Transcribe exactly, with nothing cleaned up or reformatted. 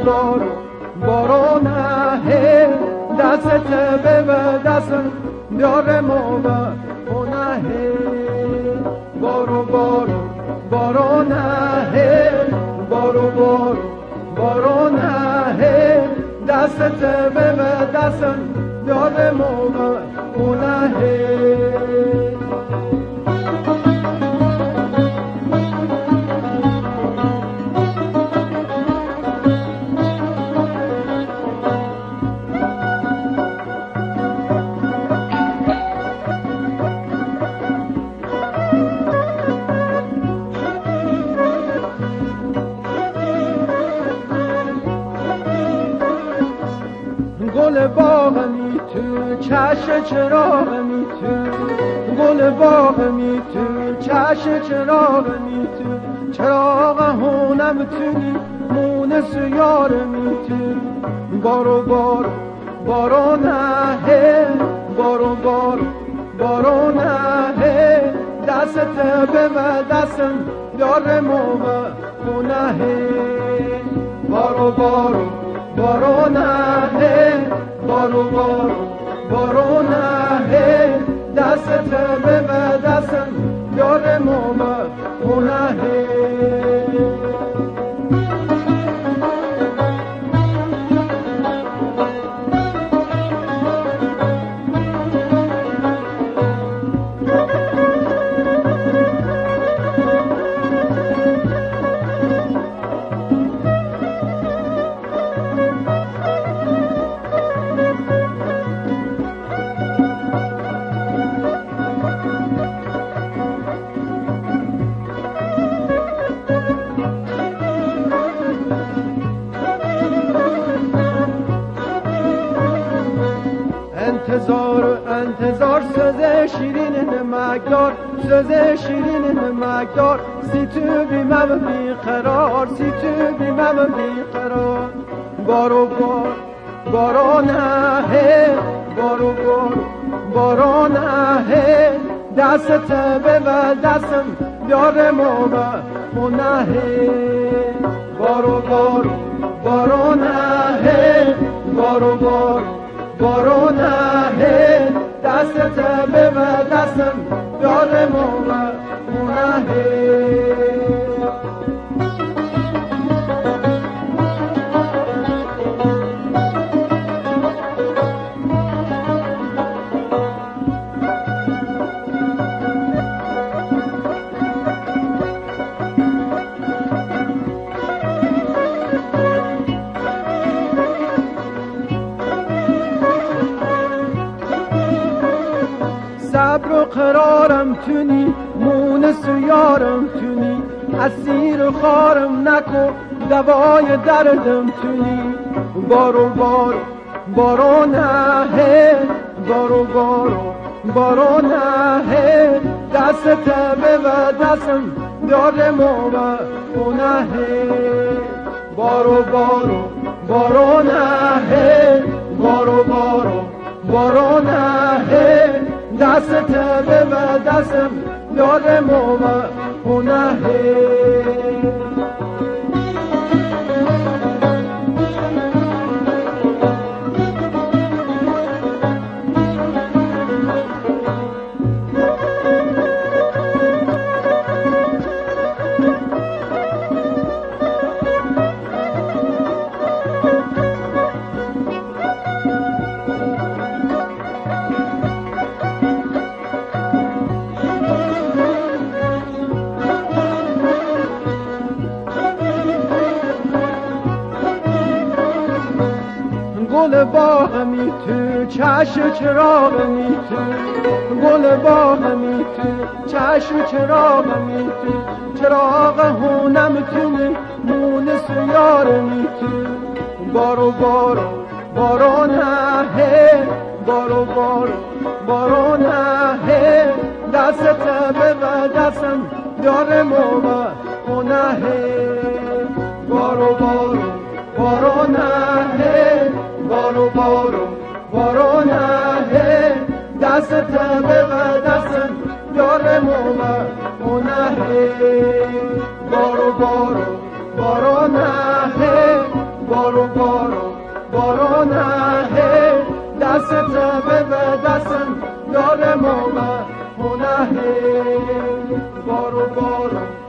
بارو بارو نه دست به دستم بیار موبا نه بارو بارو بارو نه بارو بارو بارو نه دست به دستم بیار موبا نه گل باغمی تو چشم چراغمی تو گل باغمی تو چشم چراغمی تو چراغ هونم تونی مونس یارمی تو بارو بارو بارو نه بارو بارو بارو نه دست به دستم بیار موبا نه بارو بارو بارو نه بارو بارو بارو نه دست به دستم بیار موبا نه انتظار انتظار سوزه شیرین نمکدار سوزه شیرین نمکدار سی تو بیمم بیقرار سی تو بیمم بیقرار بارو بار بارو نه بارو بار بارو نه دست به دستم بیار موبا نه بارو بارو بارو نه بارو بارو بارو نه دست به دستم بیار موبا نه صبر و قرارم تونی مونس و یارم تونی اسیر و خارم نکن دوای دردم تونی بارو بارو بارو نه بارو بارو بارو نه دست به دستم بیار موبا نه بارو بارو بارو نه بارو بارو بارو نه دست به دستم بیار موبا نه گل باغمی تو چشم چراغمی تو گل باغمی تو چشم چراغمی تو چراغ هونم تونی مونس یارمی تو بارو بارو بارو نه بارو بارو بارو نه دست به دستم بیار موبا نه بارو بارو بارو نه بارو بارو بارو نه دست به دستم بیار موبا نه بارو بارو بارو نه بارو ستره به دستن داره موقع هنه بارو بارو